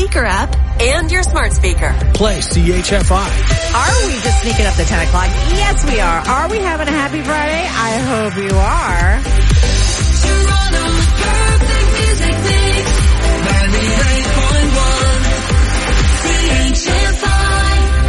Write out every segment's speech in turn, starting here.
speaker app and your smart speaker. Play CHFI. Are we just sneaking up to 10 o'clock? Yes, we are. Are we having a happy Friday? I hope you are. Toronto's perfect music mix. 98.1 CHFI.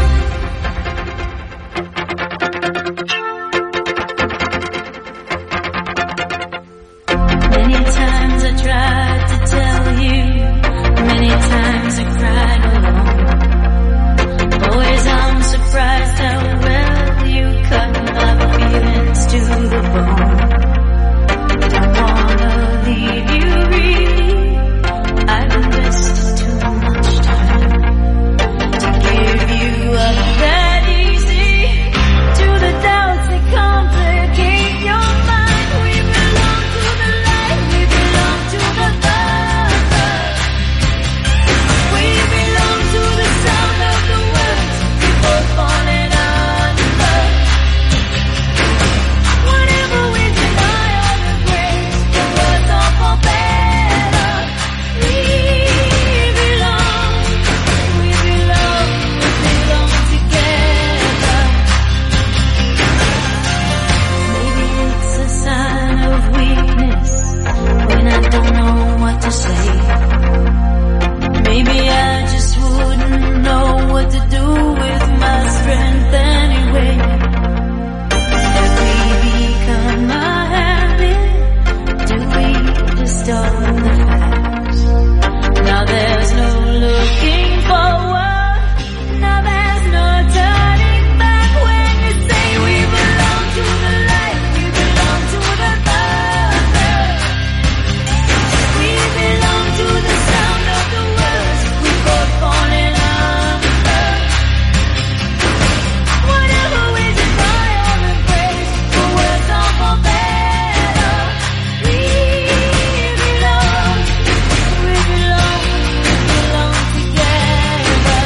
Many times I tried to tell you, many times I cried alone. Always I'm surprised how well you cut my feelings to the bone. Don't wanna leave you really, I've invested too much time to give you up that easy. To the doubts that complicate your mind, we belong to the light, we belong to the love. We belong to the sound of the words before falling under. Whatever we deny or embrace, the words all for better. We belong together. Maybe it's a sign of weakness when I don't know what to say. Maybe I just wouldn't know what to do with my strength anyway. Have we become a habit? Do we distort the facts? Now there's no looking forward. Now there's no turning back when you say we belong to the light, we belong to the thunder. We belong to the sound of the words we both falling under. Whatever we deny or embrace, the words all for better. We belong together.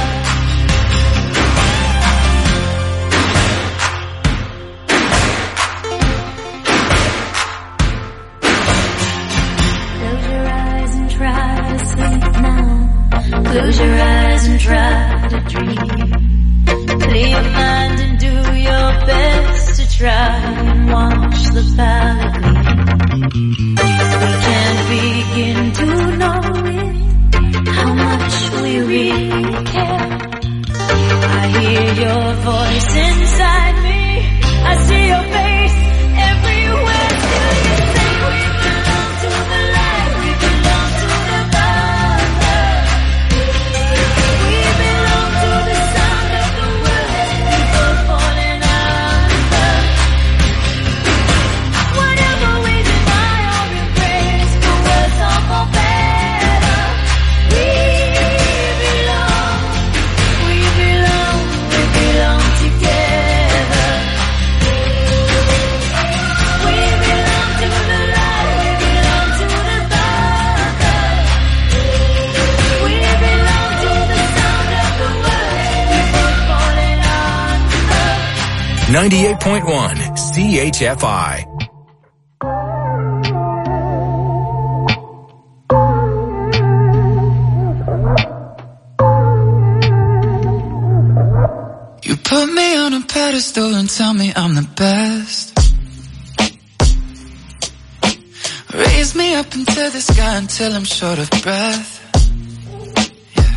Close your eyes and try to sleep now. Close your eyes and try to dream. Clear your mind and do your best to try and watch the palette bleed. We can't begin to know it, how much we really care. I hear your voice inside me, I see your face everywhere. Still you say we belong to the light, we belong to the thunder. We belong to the sound of the words before falling under. Whatever we deny or embrace, the words all for better. We belong together. We belong to the light, we belong to the thunder. We belong to the sound of the words before falling under. 98.1 CHFI. You put me on a pedestal and tell me I'm the best. Raise me up into the sky until I'm short of breath. Yeah.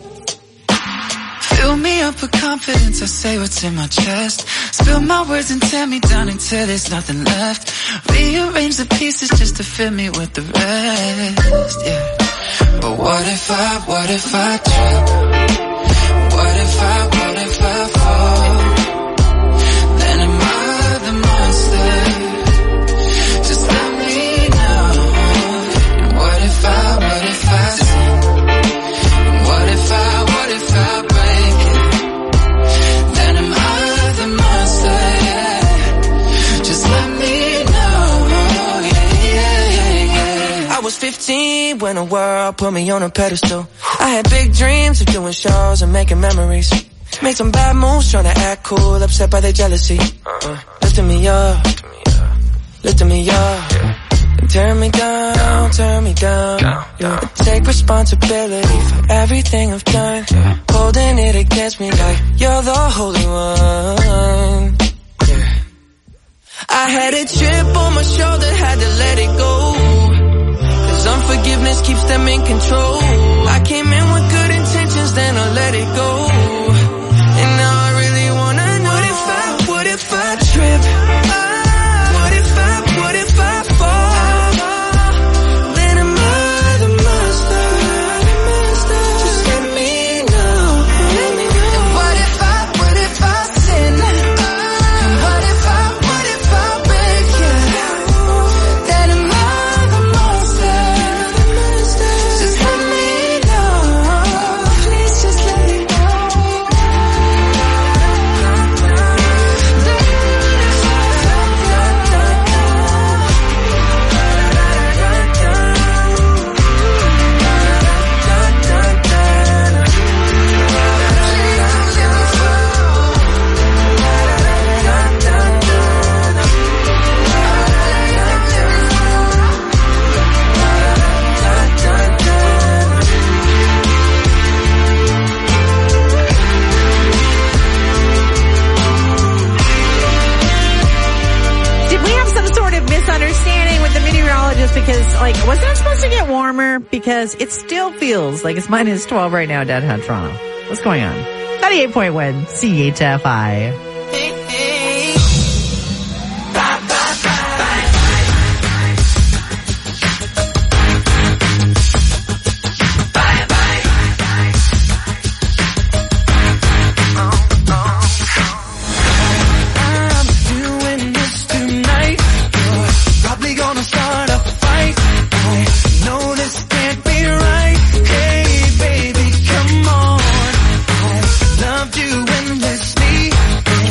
Fill me up with confidence, I say what's in my chest. Spill my words and tear me down until there's nothing left. Rearrange the pieces just to fill me with the rest. Yeah. But what if I trip? What if I fall? Then am I the monster? Just let me know. And what if I sin? And what if I break it? Then am I the monster? Yeah. Just let me know. Yeah. I was 15 when the world put me on a pedestal. I had big dreams of doing shows and making memories. Made some bad moves trying to act cool, upset by their jealousy. Lifting me up, and turn me down, You take responsibility for everything I've done. Holding it against me like you're the holy one. I had a chip on my shoulder, had to let it go. Cause unforgiveness keeps them in control. I came in with good intentions, then I let it go. And now I really wanna know, what if I trip? What if I fall? Then am I the monster? Just let me know. And what if I sin? And what if I break you? Then am I the monster? Just let me know. Please just let me know. Did we have some sort of misunderstanding with the meteorologist? Because, like, wasn't it supposed to get warmer? Because it still feels like it's minus 12 right now downtown Toronto. What's going on? 98.1 CHFI. I'm doing this tonight. You're probably gonna start a fight. I know this can't be right. Hey baby, come on. I loved you endlessly.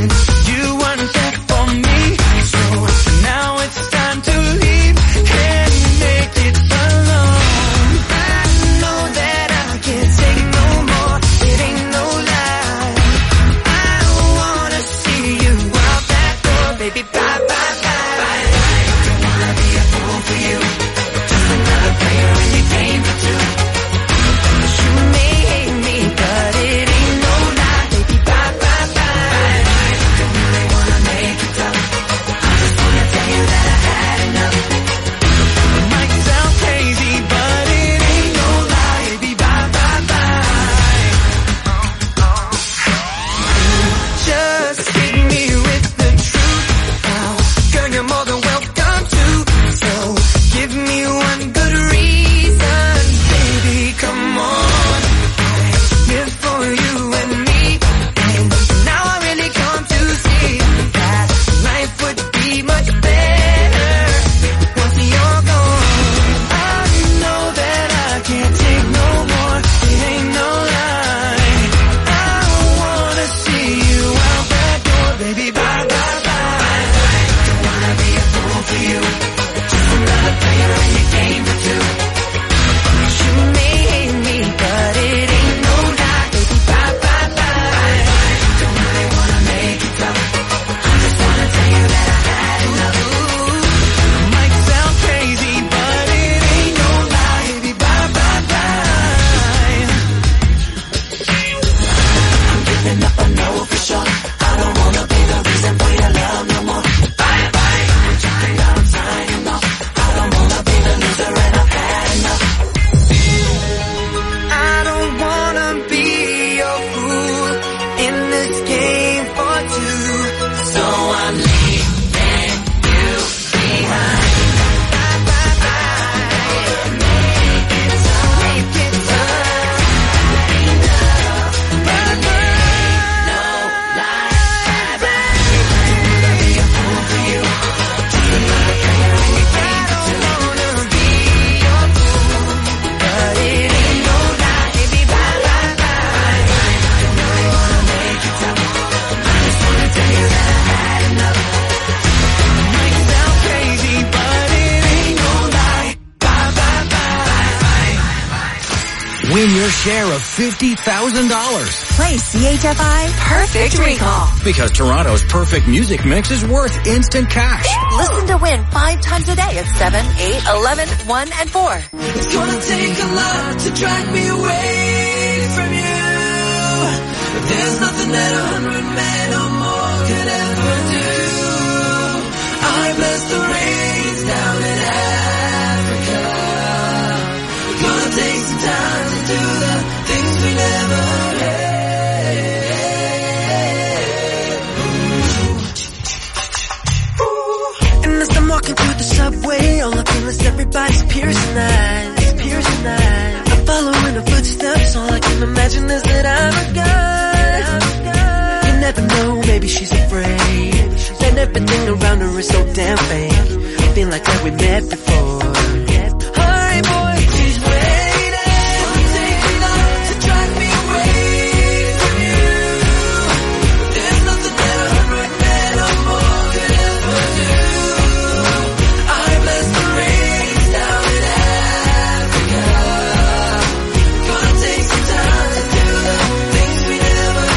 their share of $50,000. Play CHFI Perfect Recall. Because Toronto's perfect music mix is worth instant cash. Listen to win 5 times a day at 7, 8, 11, 1, and 4. It's gonna take a lot to drag me away from you. But there's nothing that 100 men or more could ever do. I bless the rains down in Africa. We're gonna take some time to do the things we never had. And as I'm walking through the subway, all I feel is everybody's piercing eyes, piercing eyes. I'm following the footsteps, all I can imagine is that I'm a guy. You never know, maybe she's afraid. And everything around her is so damn fake. I feel like that we met before. Hi boy, she's waiting. Take a lot to drive me away from you. There's nothing that 100 men or more could ever do. I bless the rains down in Africa. Gonna take some time to do the things we never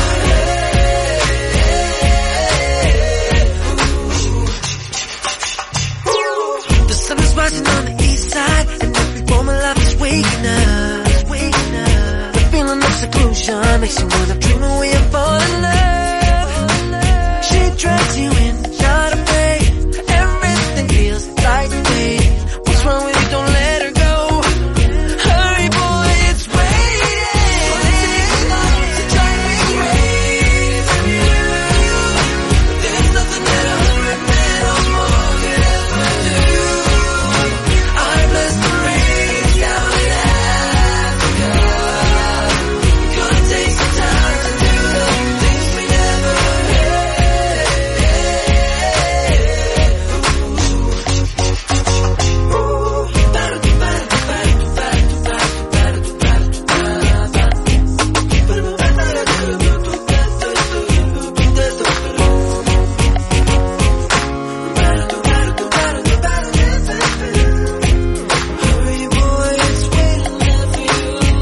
had. The sun is rising on the east side, and every moment life is waking up. The feeling of seclusion makes you wanna dream away and fall in love. She drags you in, not afraid. Everything feels like fate. What's wrong with you? Don't let her go. Hurry, boy, it's waiting. To drive me away from you. There's nothing that 100 men or more could ever do. I bless the rains down in Africa. Gonna take some time to do the things we never Hurry, boy, it's waiting there for you.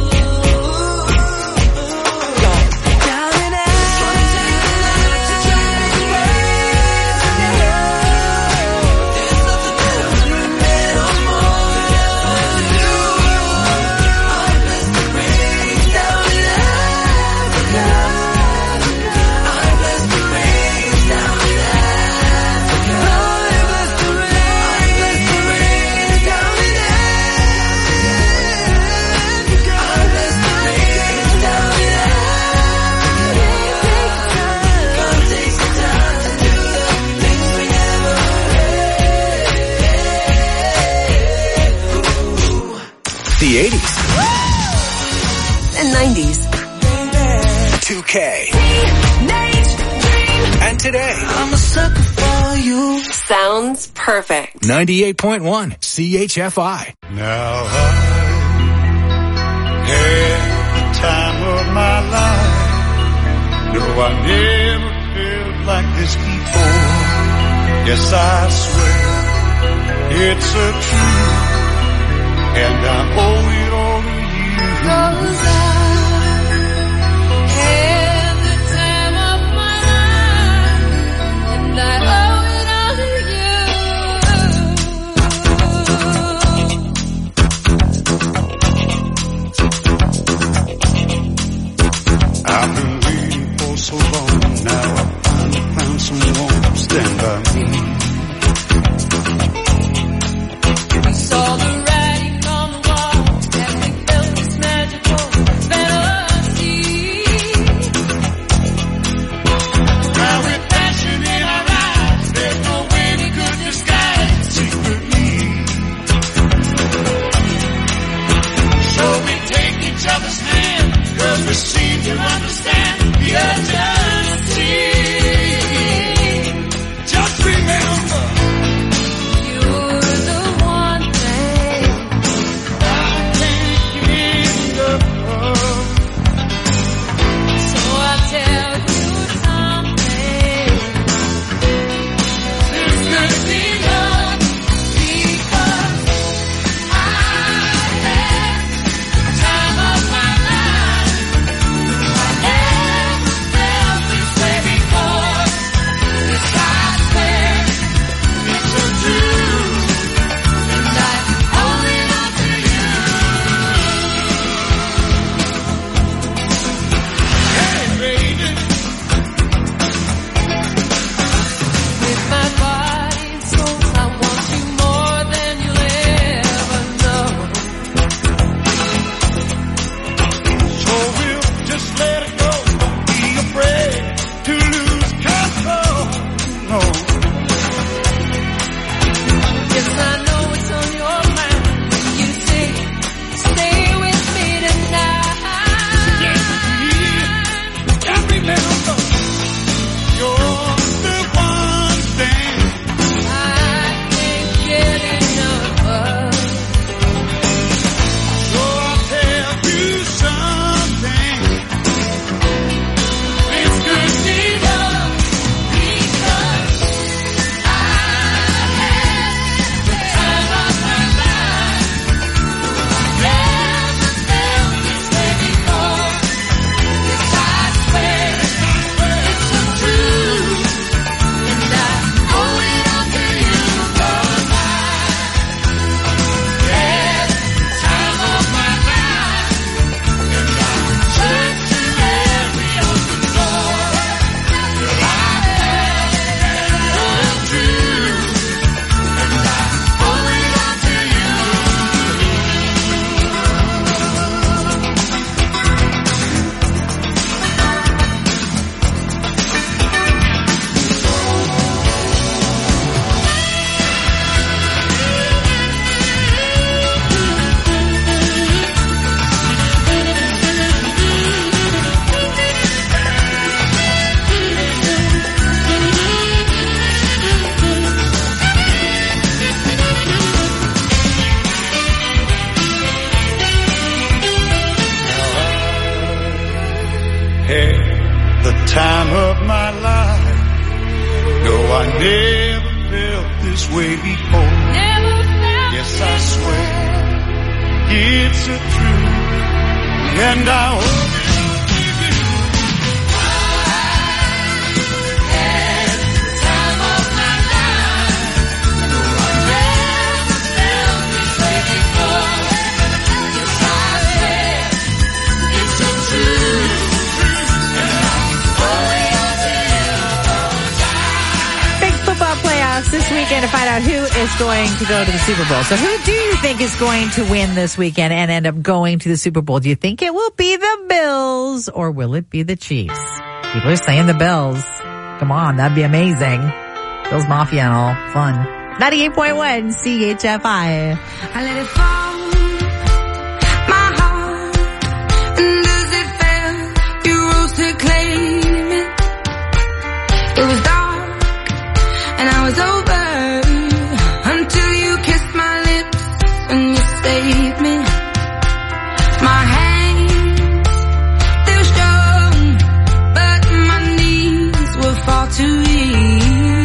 Down in Africa, to drive me away from you. There's nothing that 100 men or more could ever do. I bless the rains down in Africa. I bless the rains down in Africa. I bless the rains down in Africa. I bless the rains down in Africa. Gonna take some time to do the things we never had. The 80s. And 90s. 2K. And today. I'm a sucker for you. Sounds perfect. 98.1 CHFI. Now I had the time of my life. No, I never felt like this before. Yes, I swear it's a truth, and I owe it all to you. Had the time of my life, and I owe it all to I've been waiting for so long. Now I finally found someone to stand by me. We saw the writing on the wall, and we felt this magical Never felt this way before. Yes, I swear it's a truth, and I hope this weekend to find out who is going to go to the Super Bowl. So who do you think is going to win this weekend and end up going to the Super Bowl? Do you think it will be the Bills or will it be the Chiefs? People are saying the Bills. Come on, that'd be amazing. Bills Mafia and all. Fun. 98.1 CHFI. I let it fall, my heart, and as it fell, you rose to claim it. It was dark, and I was over, until you kissed my lips, and you saved me. My hands, they're strong, but my knees were far too weak.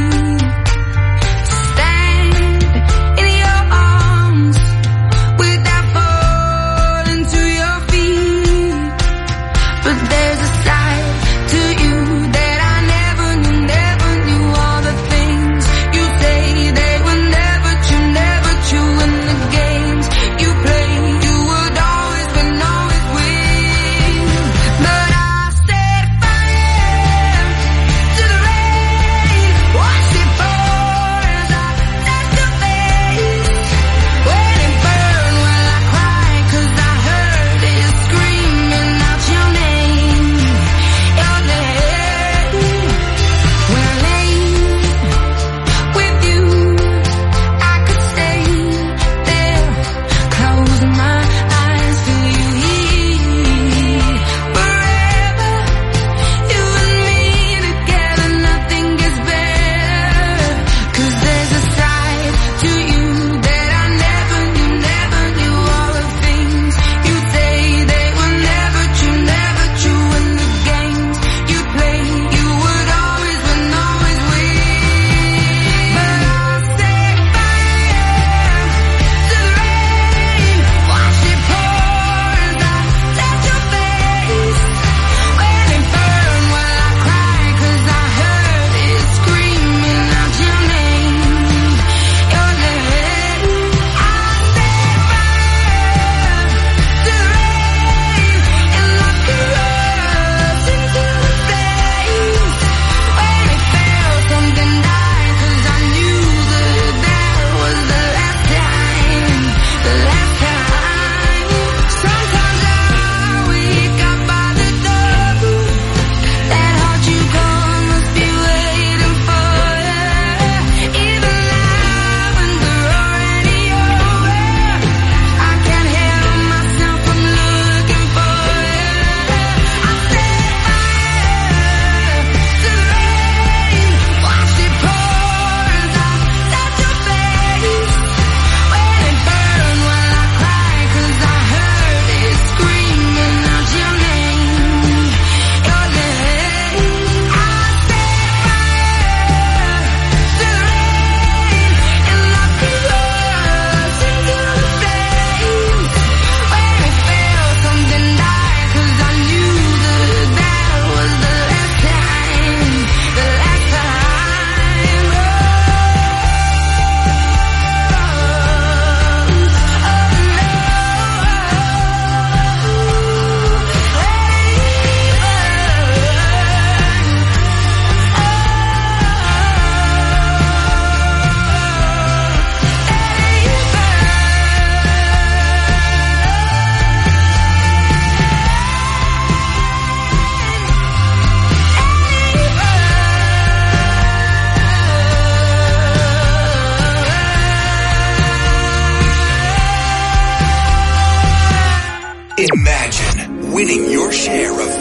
Imagine winning your share of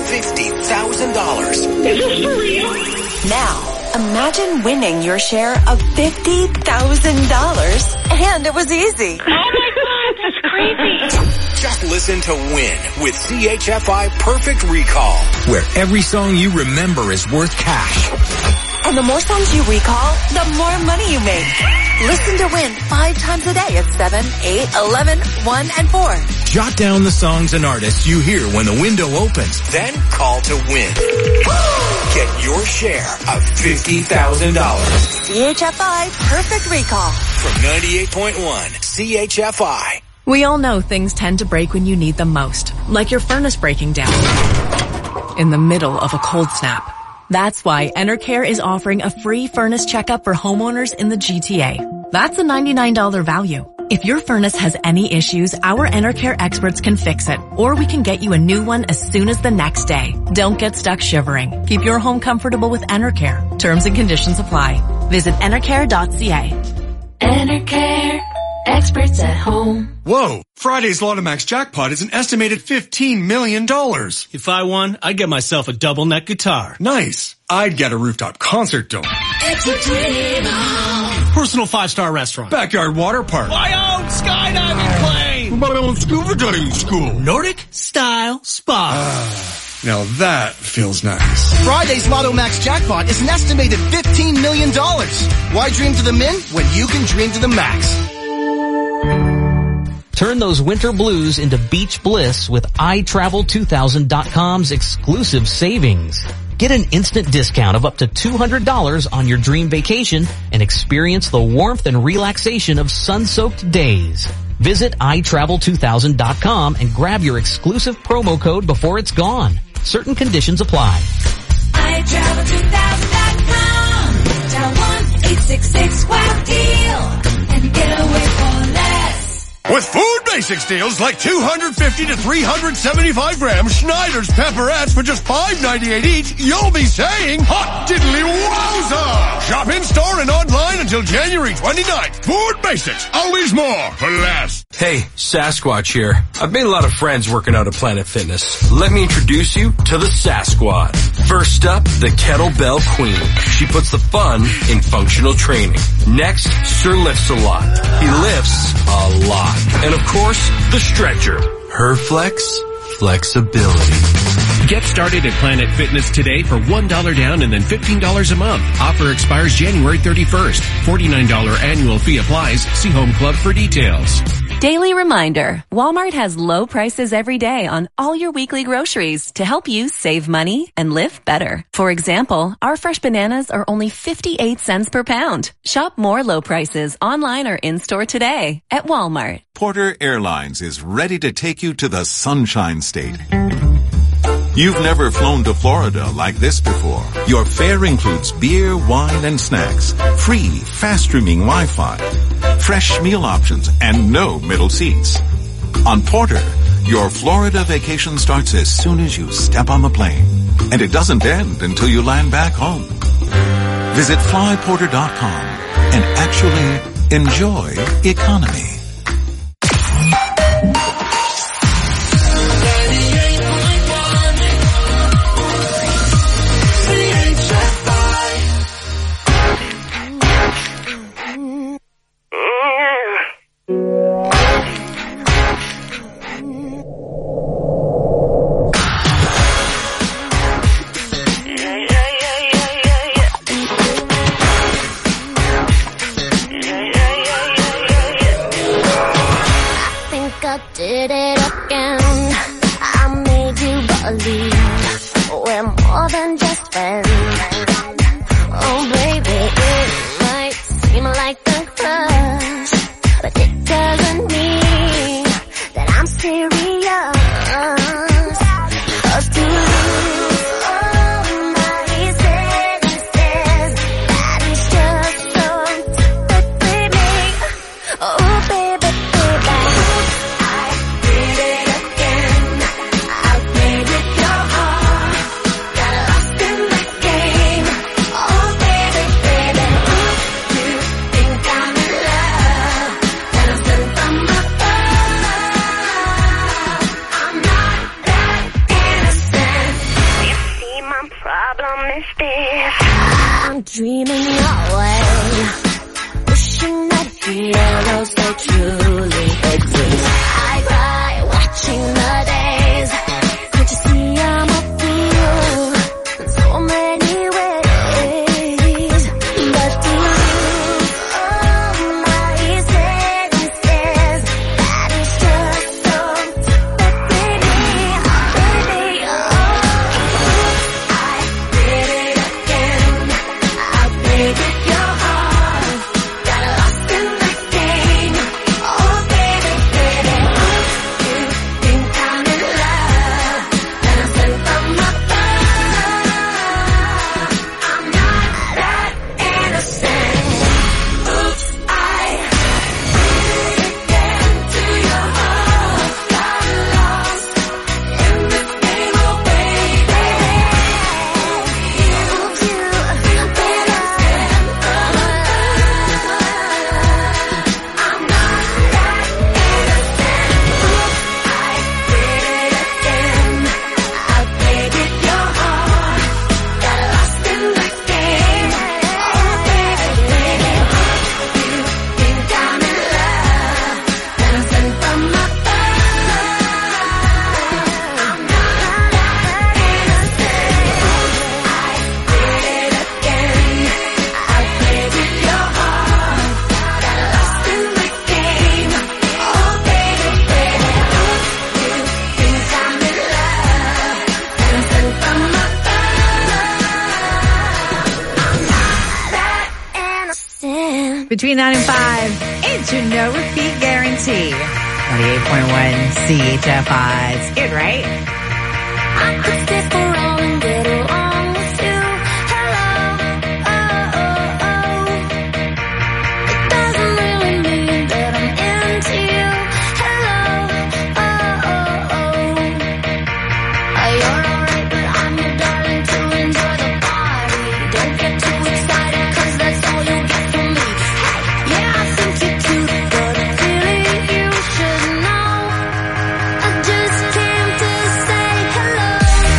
$50,000. Is this for real? Now, imagine winning your share of $50,000 and it was easy. Oh my God, that's crazy. Just listen to Win with CHFI Perfect Recall, where every song you remember is worth cash. And the more songs you recall, the more money you make. Listen to win 5 times a day at 7, 8, 11, 1, and 4. Jot down the songs and artists you hear when the window opens. Then call to win. Get your share of $50,000. CHFI Perfect Recall. From 98.1 CHFI. We all know things tend to break when you need them most, like your furnace breaking down in the middle of a cold snap. That's why Enercare is offering a free furnace checkup for homeowners in the GTA. That's a $99 value. If your furnace has any issues, our Enercare experts can fix it, or we can get you a new one as soon as the next day. Don't get stuck shivering. Keep your home comfortable with Enercare. Terms and conditions apply. Visit enercare.ca. Enercare. Experts at home. Whoa! Friday's Lotomax jackpot is an estimated $15 million. If I won, I'd get myself a double neck guitar. Nice. I'd get a rooftop concert dome. It's a dream. Personal 5-star restaurant. Backyard water park. My own skydiving plane. My own scuba diving school. Nordic style spa. Now that feels nice. Friday's Lotomax jackpot is an estimated $15 million. Why dream to the min when you can dream to the max? Turn those winter blues into beach bliss with iTravel2000.com's exclusive savings. Get an instant discount of up to $200 on your dream vacation and experience the warmth and relaxation of sun-soaked days. Visit iTravel2000.com and grab your exclusive promo code before it's gone. Certain conditions apply. iTravel2000.com. Dial 1-866-WOW-DEAL and get away for less. With Food Basics deals like 250 to 375 grams Schneider's pepperettes for just $5.98 each, you'll be saying hot diddly wowza! Shop in store and online until January 29th. Food Basics, always more for less. Hey, Sasquatch here. I've made a lot of friends working out at Planet Fitness. Let me introduce you to the Sasquad. First up, the Kettlebell Queen. She puts the fun in functional training. Next, Sir lifts a lot. He lifts a lot. And of course, the Stretcher. Her flexibility. Get started at Planet Fitness today for $1 down and then $15 a month. Offer expires January 31st. $49 annual fee applies. See Home Club for details. Daily reminder, Walmart has low prices every day on all your weekly groceries to help you save money and live better. For example, our fresh bananas are only 58 cents per pound. Shop more low prices online or in-store today at Walmart. Porter Airlines is ready to take you to the Sunshine State. You've never flown to Florida like this before. Your fare includes beer, wine, and snacks, free, fast-streaming Wi-Fi, fresh meal options, and no middle seats. On Porter, your Florida vacation starts as soon as you step on the plane, and it doesn't end until you land back home. Visit flyporter.com and actually enjoy economy. Did it again. I made you believe we're more than just friends. Oh baby, it might seem like a crush, but it doesn't mean that I'm serious. 'Cause to lose all my senses, that is just so typically me. Oh baby, baby. I'm dreaming away, wishing that heroes they truly exist. I cry watching the days. Can't you see I'm a fool in so many ways? Between 9 and 5, it's your no repeat guarantee. 98.1 CHFI. It's good, right? I could stay for all and get along with you. Hello, oh, oh, oh. It doesn't really mean that I'm into you. Hello, oh, oh, oh. You're alright, but I'm your darling to enjoy the party. Don't get too excited, cause that's all you get from me. Hey, yeah, I think you're cute, but really you should know. I just came to say hello.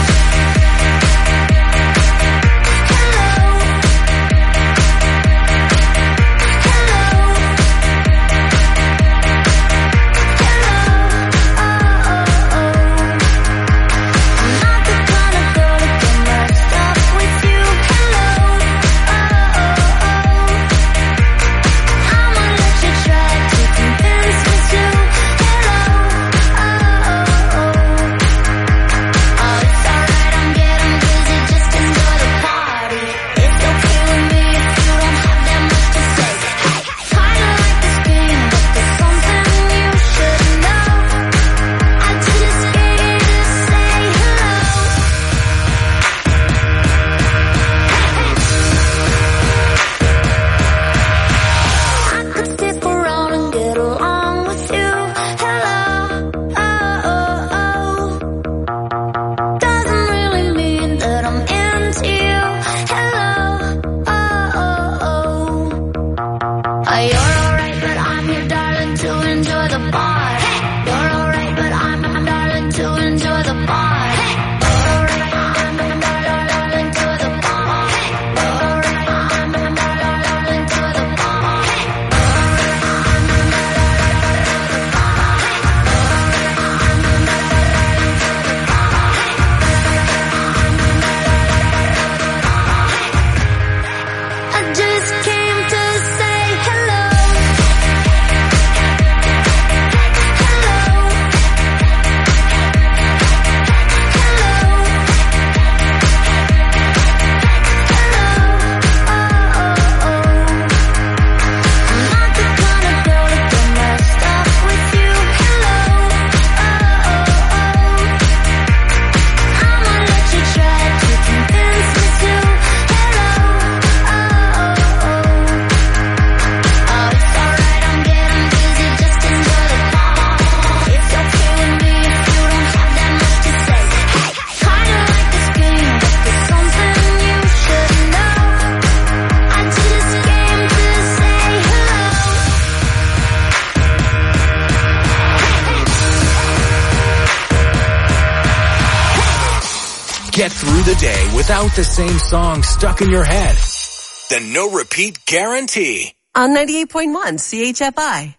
Get through the day without the same song stuck in your head. The no repeat guarantee. On 98.1 CHFI.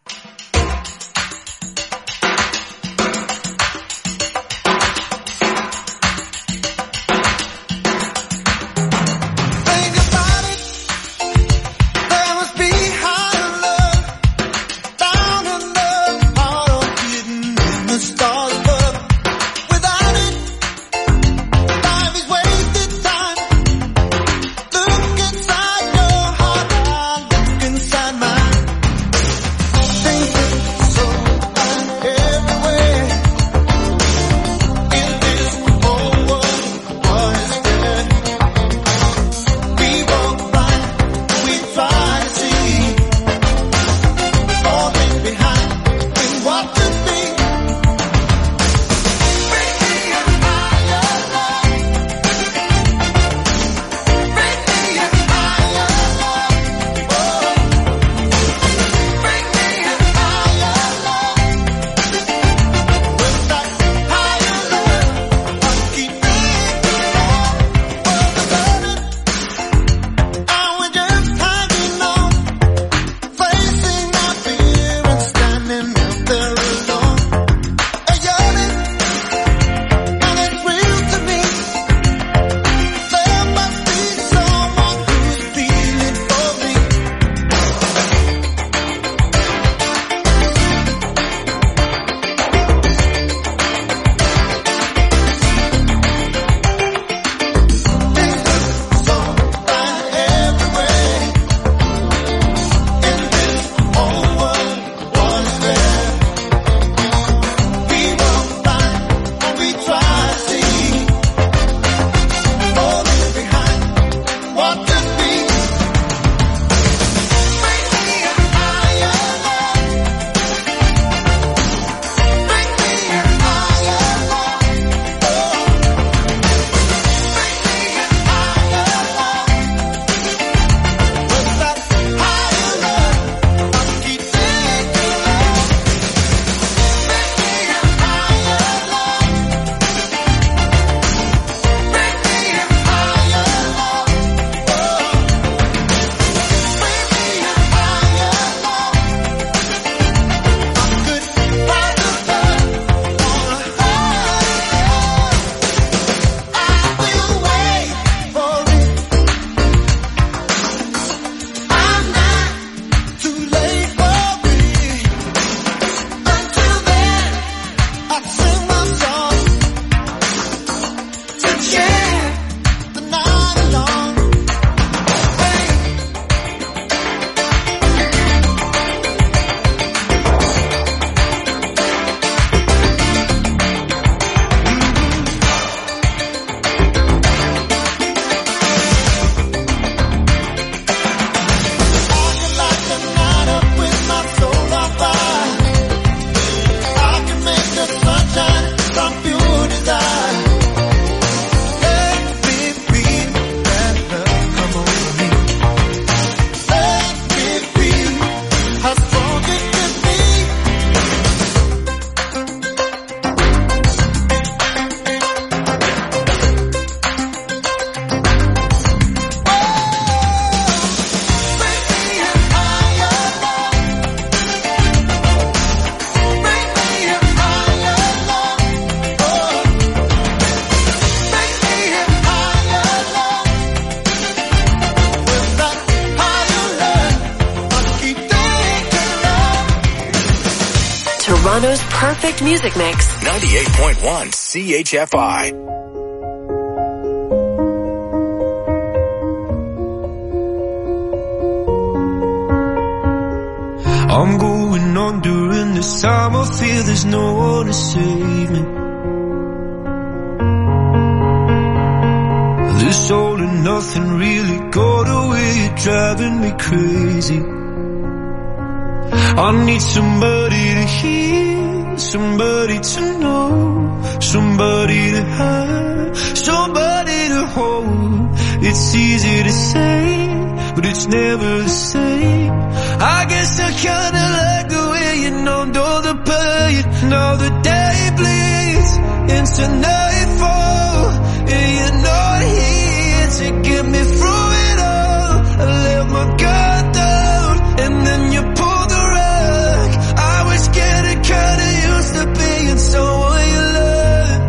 Toronto's perfect music mix. 98.1 CHFI. I'm going on during this time. I feel there's no one to save me. This all and nothing really got away. You're driving me crazy. I need somebody to hear, somebody to know, somebody to have, somebody to hold. It's easy to say, but it's never the same. I guess I kinda like the way you numbed all the pain. Now the day bleeds into nightfall, and you're not here to get me through it all. I let my guard down, and then you pulled the rug. I was getting kinda used to being someone you loved.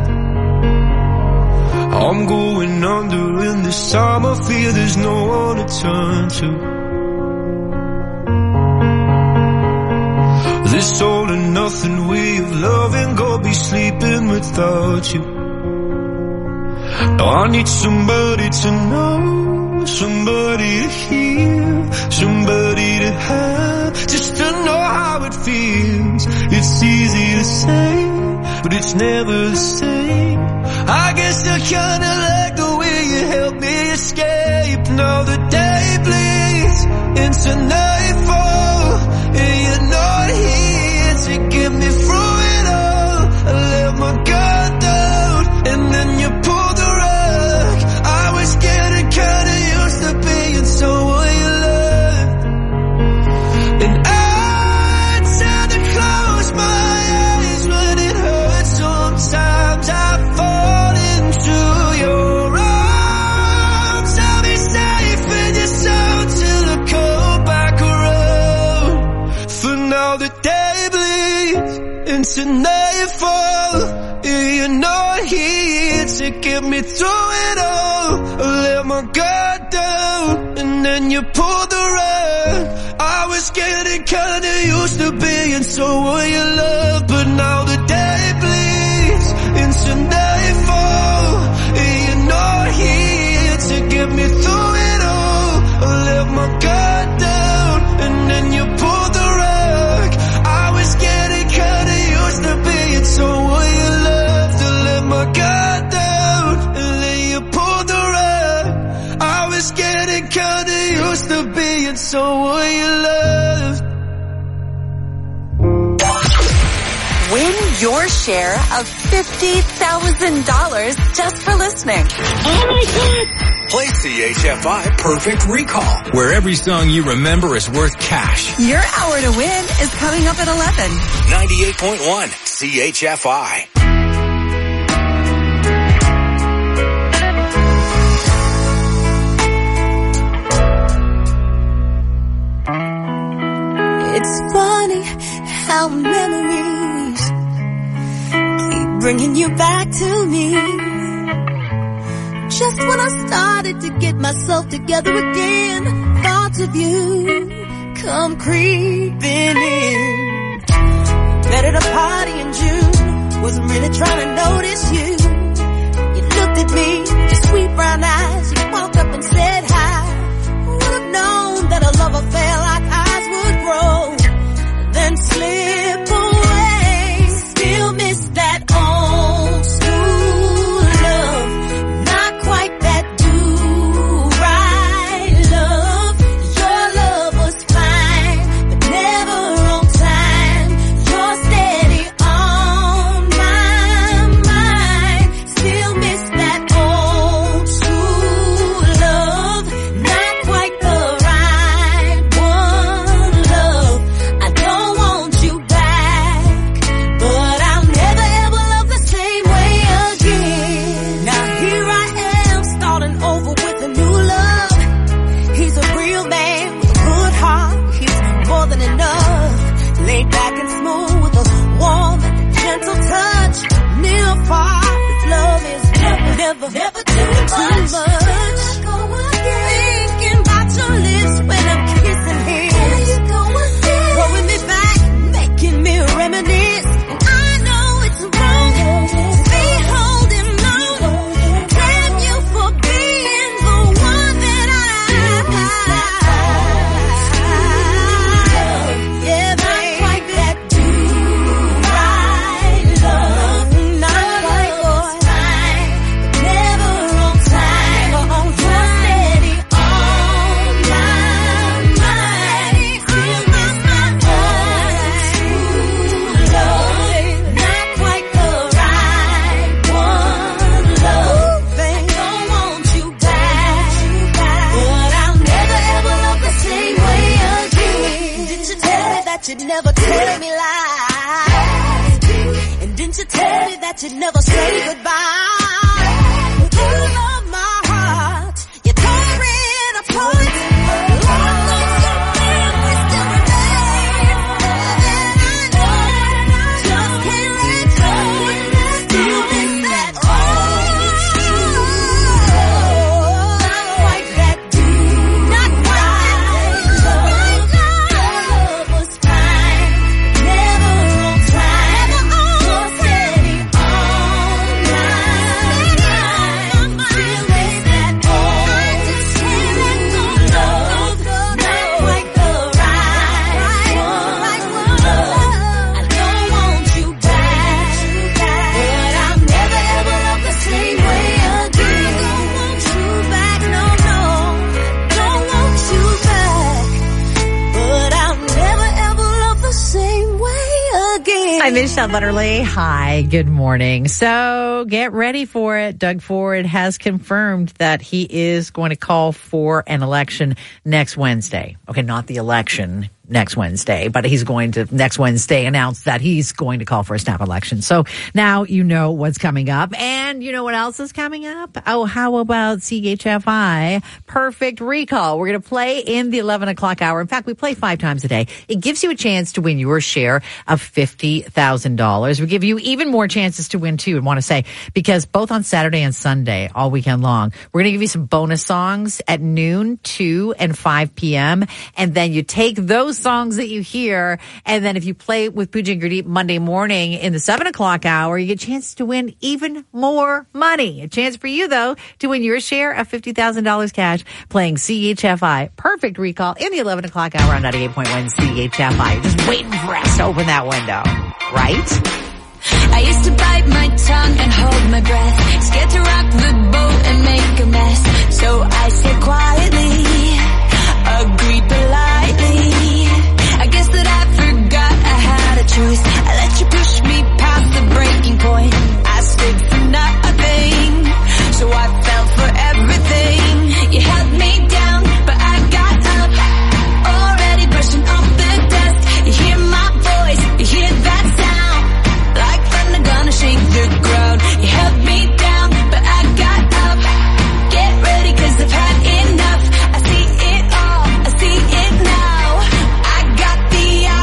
I'm going under, and this time I feel there's no one to turn to. This all and nothing way of loving, go be sleeping without you. Now I need somebody to know, somebody to hear, somebody to have, just to know how it feels. It's easy to say, but it's never the same. I guess I kinda like the way you help me escape. Now the day bleeds into nightfall, and you're not here to get me through it all. I let my guard down, and then you pulled the rug. I was getting kinda used to being someone you loved. And I tend to close my eyes when it hurts. Sometimes I fall into your arms. I'll be safe in your soul till I come back around. For now the day bleeds into nightfall, and you're not here to get me through it all. I let my guard down, and then you pulled the rug. I was getting kinda used to being someone you love, but now the day bleeds into nightfall, and you're not here to get me through it all. I let my guard down, and then you pulled the rug. I was getting kinda used to being someone you loved. I let my guard down, and then you pulled the rug. I was getting kinda used to being someone you loved. Win your share of $50,000 just for listening. Oh my God! Play CHFI Perfect Recall, where every song you remember is worth cash. Your hour to win is coming up at 11. 98.1 CHFI. It's funny how memories keep bringing you back to me. Just when I started to get myself together again, thoughts of you come creeping in. Met at a party in June, wasn't really trying to notice you. You looked at me, your sweet brown eyes, you walked up and said hi. Would have known that a love affair like ours would grow, then slip away. Still miss that old school love, not quite that do-right love. Your love was fine, but never on time. You're steady on my mind. Still miss that old school love, not quite the right one. that you'd never tell me lies? And didn't you tell me that you'd never say goodbye? You love my heart, you tore it apart. Lord knows your memory still remains. And I know, just can't let go. Still miss that old not quite that deep, not quite. Love was fine, never on time. You're steady all night. Still miss that old I just can't let go. Love, not quite the right one. I don't want you back, but I'll never ever love the same way again. Don't want you back, no, don't want you back, but I'll never ever love the same way again. Hi, Michelle Butterly. Hi, good morning. So get ready for it. Doug Ford has confirmed that he is going to call for an election next Wednesday. Okay, not the election next Wednesday, but he's going to next Wednesday announce that he's going to call for a snap election. So now you know what's coming up. And you know what else is coming up? Oh, how about CHFI Perfect Recall? We're going to play in the 11 o'clock hour. In fact, we play 5 times a day. It gives you a chance to win your share of $50,000. We give you even more chances to win too, I want to say, because both on Saturday and Sunday, all weekend long, we're going to give you some bonus songs at noon, 2 and 5 p.m. And then you take those songs that you hear, and then if you play with Pooja and Gurdeep Monday morning in the 7 o'clock hour, you get a chance to win even more money. A chance for you, though, to win your share of $50,000 cash playing CHFI Perfect Recall in the 11 o'clock hour on 98.1 CHFI. You're just waiting for us to open that window, right? I used to bite my tongue and hold my breath, scared to rock the boat and make a mess. So I said quietly, agreed politely. I guess that I forgot I had a choice. I let you push me past the breaking point. I stood for nothing, so I fell for everything. You held me down, but I got up, already brushing off the dust. You hear my voice, you hear that sound, like thunder gonna shake the ground. You held me down, but I got up. Get ready, 'cause I've had enough. I see it all, I see it now. I got the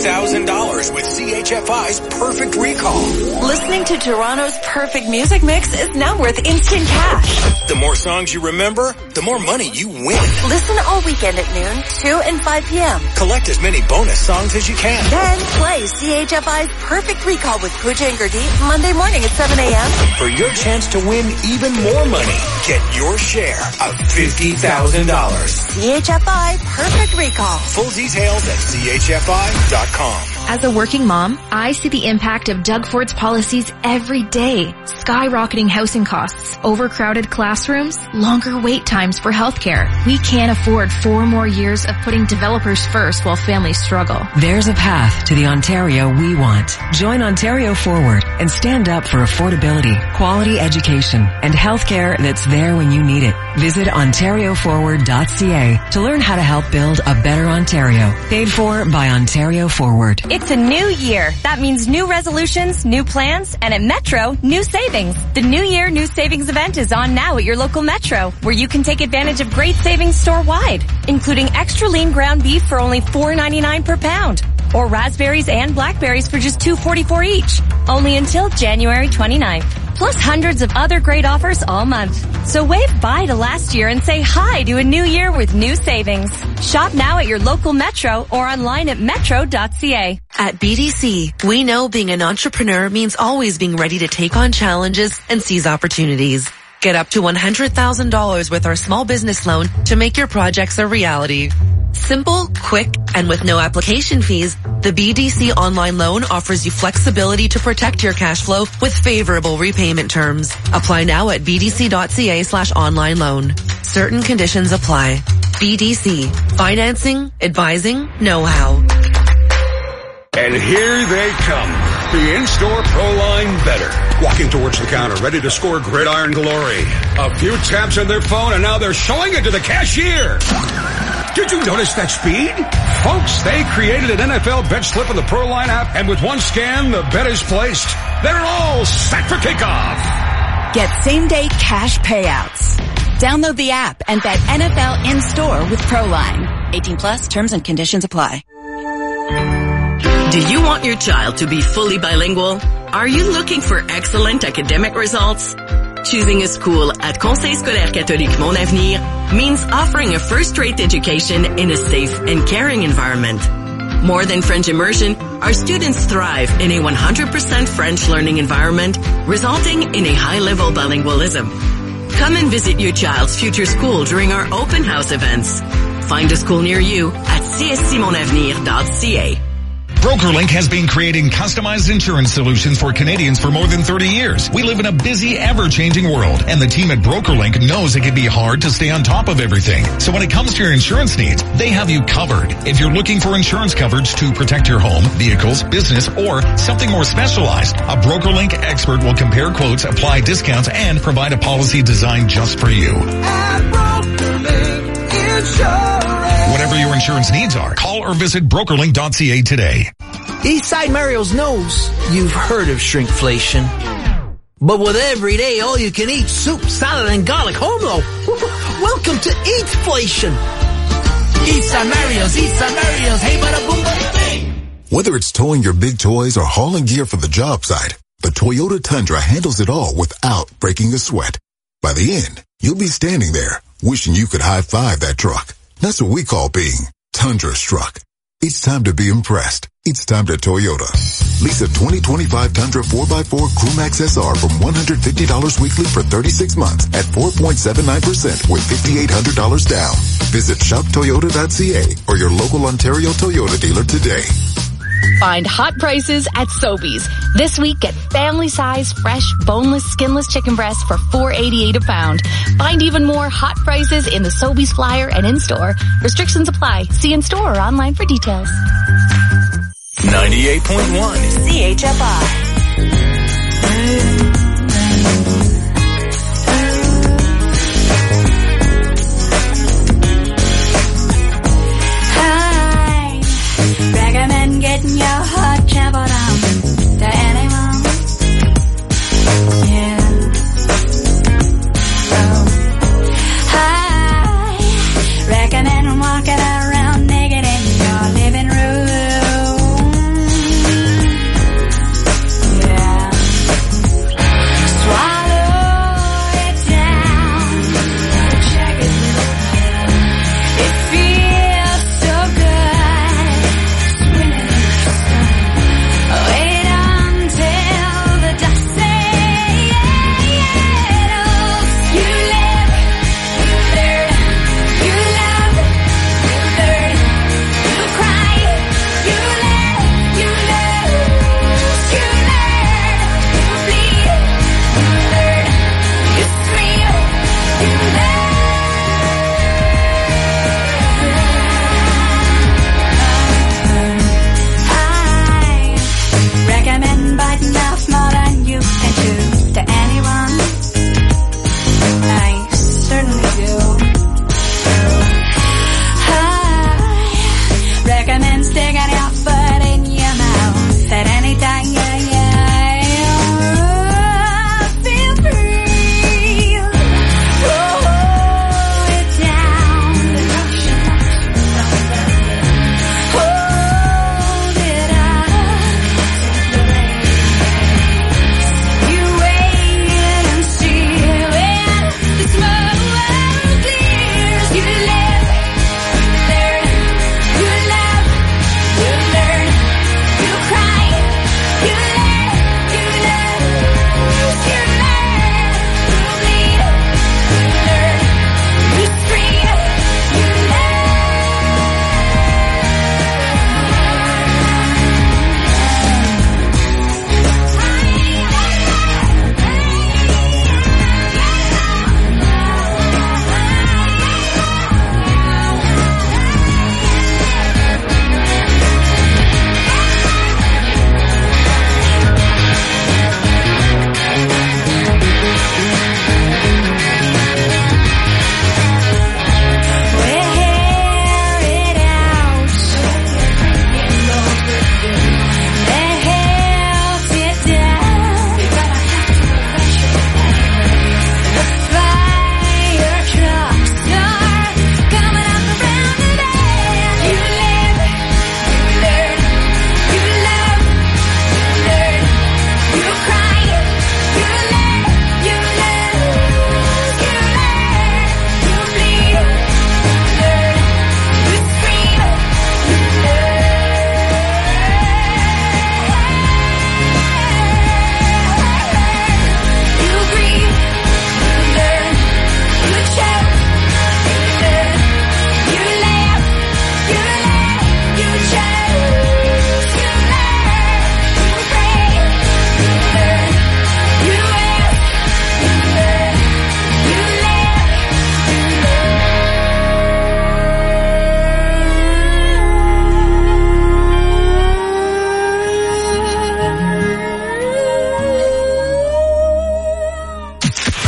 $50,000 with CHFI's Perfect Recall. Listening to Toronto's perfect music mix is now worth instant cash. The more songs you remember, the more money you win. Listen all weekend at noon, 2 and 5 p.m. Collect as many bonus songs as you can. Then play CHFI's Perfect Recall with Pooja and Gurdeep Monday morning at 7 a.m. For your chance to win even more money, get your share of $50,000. CHFI Perfect Recall. Full details at chfi.com. As a working mom, I see the impact of Doug Ford's policies every day. Skyrocketing housing costs, overcrowded classrooms, longer wait times for healthcare. We can't afford 4 more years of putting developers first while families struggle. There's a path to the Ontario we want. Join Ontario Forward and stand up for affordability, quality education, and healthcare that's there when you need it. Visit ontarioforward.ca to learn how to help build a better Ontario. Paid for by Ontario Forward. It's a new year. That means new resolutions, new plans, and at Metro, new savings. The New Year New Savings event is on now at your local Metro, where you can take advantage of great savings store-wide, including extra lean ground beef for only $4.99 per pound, or raspberries and blackberries for just $2.44 each, only until January 29th. Plus hundreds of other great offers all month. So wave bye to last year and say hi to a new year with new savings. Shop now at your local Metro or online at metro.ca. At BDC, we know being an entrepreneur means always being ready to take on challenges and seize opportunities. Get up to $100,000 with our small business loan to make your projects a reality. Simple, quick, and with no application fees, the BDC online loan offers you flexibility to protect your cash flow with favorable repayment terms. Apply now at bdc.ca/online loan. Certain conditions apply. BDC. Financing, advising, know-how. And here they come. The in-store Proline Better. Walking towards the counter, ready to score gridiron glory. A few taps on their phone and now they're showing it to the cashier. Did you notice that speed? Folks, they created an NFL bet slip in the Proline app, and with one scan, the bet is placed. They're all set for kickoff. Get same-day cash payouts. Download the app and bet NFL in-store with Proline. 18 plus, terms and conditions apply. Do you want your child to be fully bilingual? Are you looking for excellent academic results? Choosing a school at Conseil Scolaire Catholique Mon Avenir means offering a first-rate education in a safe and caring environment. More than French immersion, our students thrive in a 100% French learning environment, resulting in a high-level bilingualism. Come and visit your child's future school during our open house events. Find a school near you at cscmonavenir.ca. BrokerLink has been creating customized insurance solutions for Canadians for more than 30 years. We live in a busy, ever-changing world, and the team at BrokerLink knows it can be hard to stay on top of everything. So when it comes to your insurance needs, they have you covered. If you're looking for insurance coverage to protect your home, vehicles, business, or something more specialized, a BrokerLink expert will compare quotes, apply discounts, and provide a policy designed just for you. Whatever your insurance needs are, call or visit brokerlink.ca today. Eastside Mario's knows you've heard of shrinkflation. But with everyday all-you-can-eat soup, salad, and garlic home low, welcome to Eatflation. Eastside Mario's, hey bada boom bada bing. Whether it's towing your big toys or hauling gear for the job site, the Toyota Tundra handles it all without breaking a sweat. By the end, you'll be standing there wishing you could high-five that truck. That's what we call being Tundra-struck. It's time to be impressed. It's time to Toyota. Lease a 2025 Tundra 4x4 Crewmax SR from $150 weekly for 36 months at 4.79% with $5,800 down. Visit shoptoyota.ca or your local Ontario Toyota dealer today. Find hot prices at Sobeys. This week, get family-size, fresh, boneless, skinless chicken breasts for $4.88 a pound. Find even more hot prices in the Sobeys flyer and in-store. Restrictions apply. See in-store or online for details. 98.1 CHFI. Recommend getting your hot traveled on to anyone. Yeah. So, I recommend walking around naked in your living room.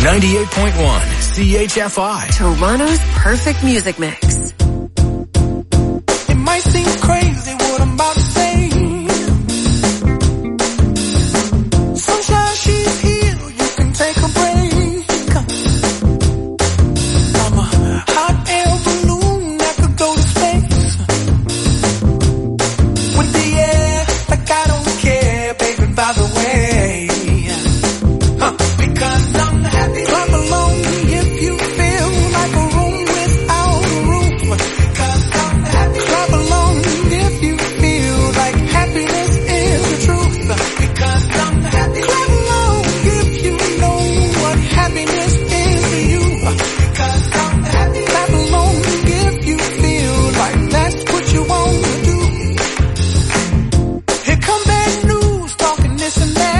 98.1 CHFI. Toronto's perfect music mix. It might seem crazy what I'm about to say. Sunshine, she's here, you can take a break. I'm a hot air balloon that could go to space. With the air, like I don't care, baby, by the way. Because I'm happy. Clap along if you feel like a room without a roof. Because I'm happy. Clap along if you feel like happiness is the truth. Because I'm happy. Clap along if you know what happiness is to you. Because I'm happy. Clap along if you feel like that's what you want to do. Here come bad news talking this and that.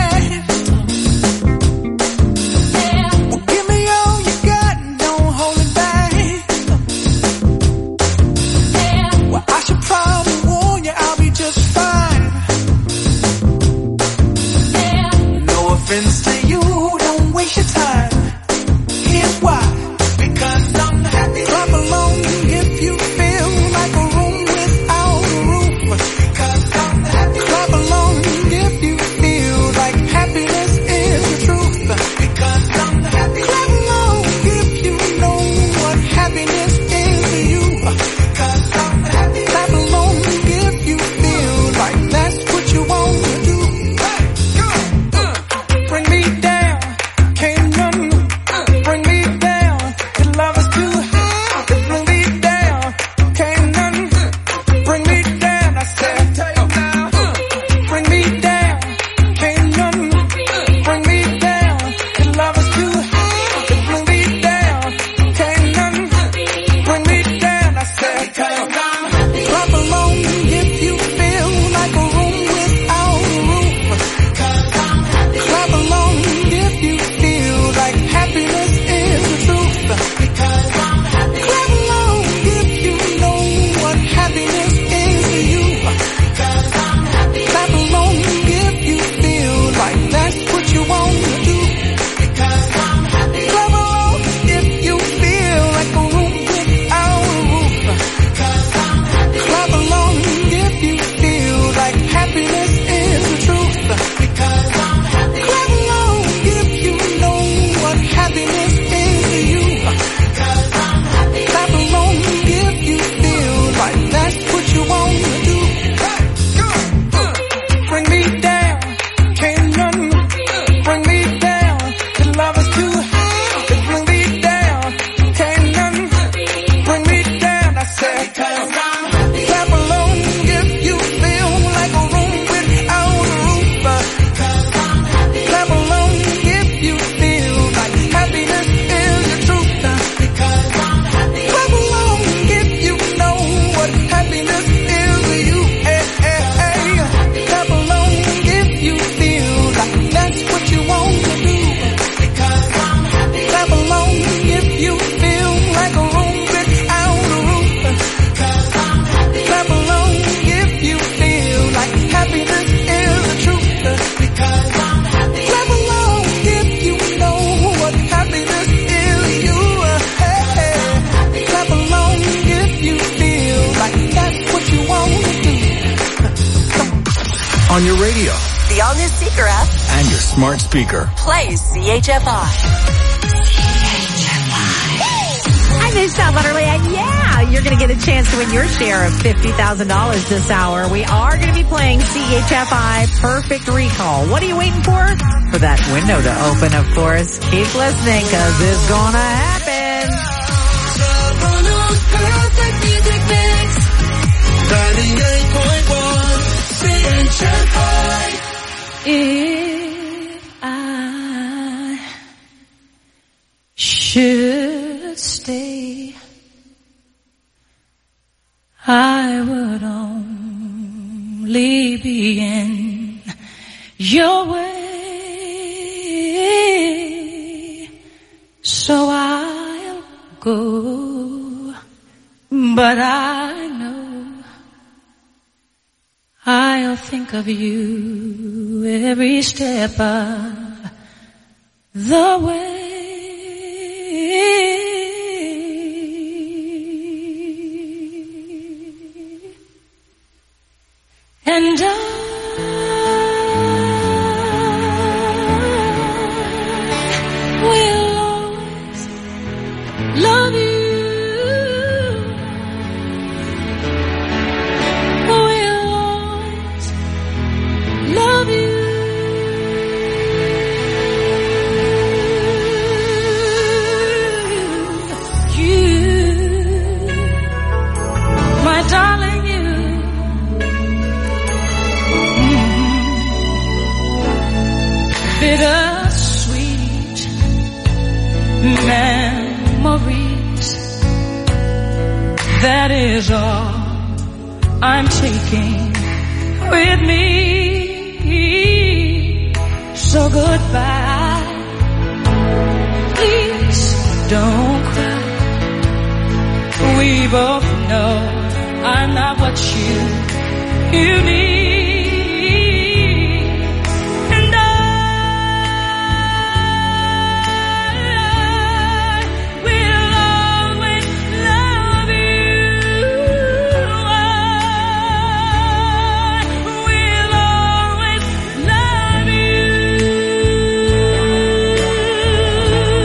To you, don't waste your time. Here's why. Because I'm happy. Clap along if you feel like a room without a roof. Because I'm happy. Clap along if you feel like happiness is the truth. Because I'm happy. Clap along if you know what happiness is to you. Because I'm happy. Clap along if you feel like that's what you want to do. Bring me down, can't none bring me down. Your love is too high to bring me down. Can't none bring me down. I said, bring me down, can't none bring me down. Your love is too high to bring me down. Can't none bring me down. I said, clap along if you feel like a room without a roof. Clap along if you feel like happiness is the truth. Because I'm happy. Clap along if you know what happiness is to you. Because I'm happy. Clap along if you feel like that's what you want to do. Because I'm happy. Clap along if you feel like a room without a roof. Because I'm happy. Clap along if you feel like happiness is the truth. Because I'm happy. Clap along if you know what happiness is to you. Because I'm happy. Clap along if you feel like that's what you want to do. Bring me down, can't none bring me down. Your love is too high to bring me down. Can't none bring me down. I said, clap along if you feel like a room without a roof. Clap along if you feel like happiness is the truth. Because I'm happy. Clap along if you know what happiness is to you. Clap along if you feel like that's what you want to do. Because I'm happy. Clap along if you feel like a room without a roof. Because I'm happy. Clap along if you feel like happiness is the truth. Because I'm happy. Clap along if you know what happiness is to you. Clap along if you feel like that's what you want to do. On your radio The all-new Seeker app. and your smart speaker. Play CHFI. I missed out, Butterly. And yeah, you're going to get a chance to win your share of $50,000 this hour. We are going to be playing CHFI Perfect Recall. What are you waiting for? For that window to open, of course. Keep listening, because it's going to happen. Perfect music mix. 98.1 CHFI. If I should stay, I would only be in your way. So I'll go, but I know I'll think of you every step of the way. memories. That is all I'm taking with me. So goodbye. Please don't cry. We both know I'm not what you need.